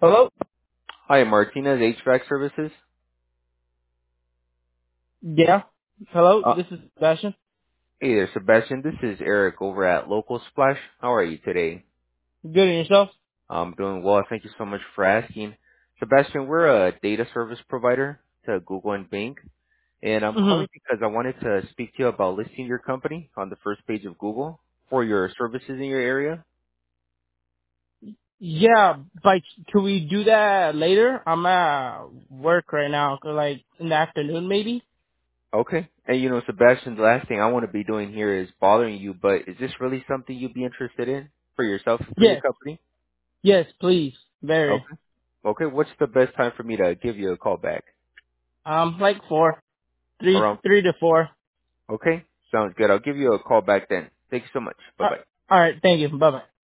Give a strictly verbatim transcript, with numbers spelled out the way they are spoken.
Hello? Hi, Martinez H V A C Services. Yeah. Hello, Uh, this is Sebastian. hey there, Sebastian. This is Eric over at Local Splash. How are you today? Good and yourself? I'm doing well. Thank you so much for asking. Sebastian, we're a data service provider to Google and Bing, and I'm hmm calling because I wanted to speak to you about listing your company on the first page of Google for your services in your area. Yeah, but could we do that later? I'm at work right now, like in the afternoon maybe? Okay. And you know, Sebastian, the last thing I want to be doing here is bothering you, but is this really something you'd be interested in for yourself, for your Yes. company? Yes, please. Very. Okay. Okay, what's the best time for me to give you a call back? Um, like four. Three, Around, three to four. okay? Sounds good. I'll give you a call back then. Thanks so much. Uh, Bye-bye. alright, thank you. Bye bye.